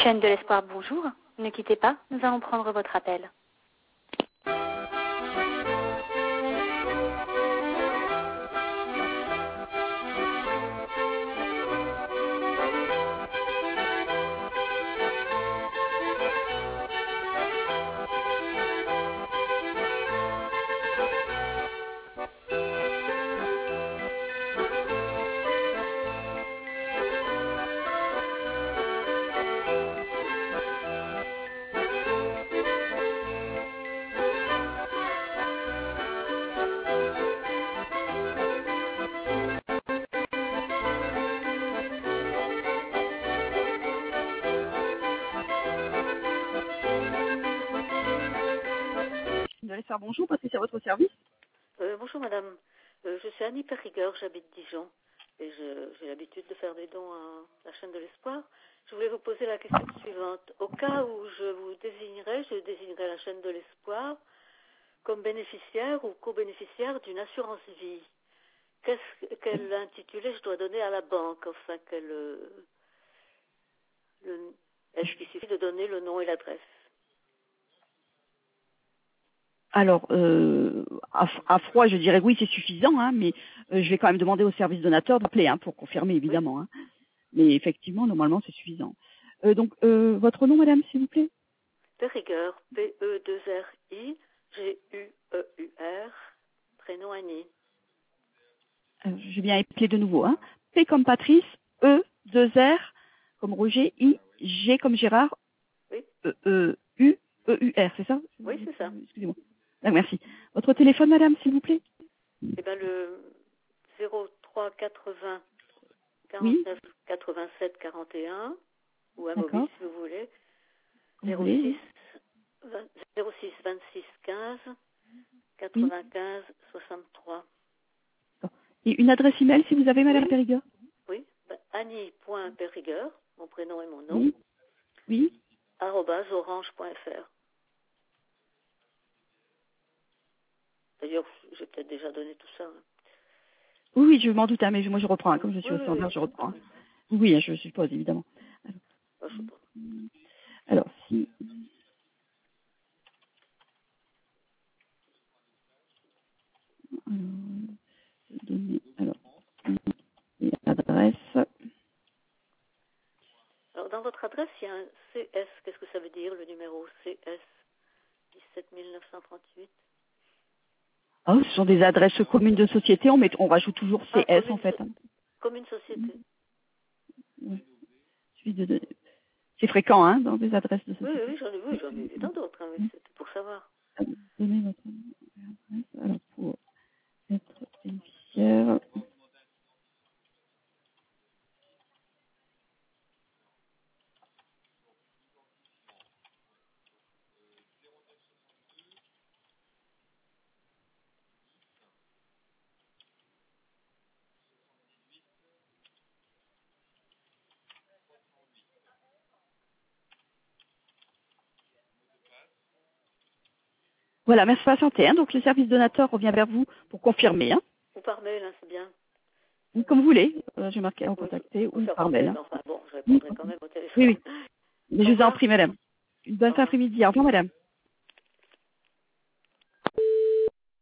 Chaîne de l'espoir, bonjour. Ne quittez pas, nous allons prendre votre appel. De les faire bonjour, parce que c'est à votre service. Bonjour madame, je suis Annie Périgueur, j'habite Dijon et j'ai l'habitude de faire des dons à la chaîne de l'espoir. Je voulais vous poser la question suivante. Au cas où je désignerais la chaîne de l'espoir comme bénéficiaire ou co-bénéficiaire d'une assurance vie. Quel intitulé je dois donner à la banque, enfin est-ce qu'il suffit de donner le nom et l'adresse? Alors, à froid, je dirais oui, c'est suffisant, hein, mais je vais quand même demander au service donateur d'appeler pour confirmer, évidemment. Oui. Hein. Mais effectivement, normalement, c'est suffisant. Donc, votre nom, madame, s'il vous plaît? Périgueur, P-E-2-R-I-G-U-E-U-R, prénom Annie. Alors, je vais bien appeler de nouveau. Hein. P comme Patrice, E, 2 R, comme Roger, I, G comme Gérard, Oui. U, E-U-R, c'est ça? Oui, c'est ça. Excusez-moi. Ah, merci. Votre téléphone, madame, s'il vous plaît? Eh bien, le 03 80 Oui. 49 87 41, ou un D'accord. mobile si vous voulez, Vous voulez, 06 26 15 oui. 95 63. Et une adresse email, si vous avez, madame Oui. Périgueur? Oui, Annie.Périgueur, mon prénom et mon nom, Oui. Oui. @orange.fr. D'ailleurs, j'ai peut-être déjà donné tout ça. Hein. Oui, je m'en doute, mais moi je reprends, comme je suis au standard, je reprends. Oui. Oui, je suppose, évidemment. Alors, si... Alors, l'adresse... Alors, dans votre adresse, il y a un CS. Qu'est-ce que ça veut dire, le numéro CS 17938? Oh, ce sont des adresses communes de société, on rajoute toujours CS, en fait. Commune société. Oui. C'est fréquent, hein, dans des adresses de société. Oui, j'en ai vu tant d'autres, mais c'était pour savoir. Donnez votre adresse, alors, pour être bénéficiaire... Voilà, merci de patienter. Hein. Donc, le service donateur revient vers vous pour confirmer. Hein. Ou par mail, hein, c'est bien. Comme vous voulez. J'ai marqué en contacter ou par mail. Hein. Enfin bon, je répondrai quand même au téléphone. Oui. Mais je vous en prie, madame. Une bonne après-midi. Au revoir, madame.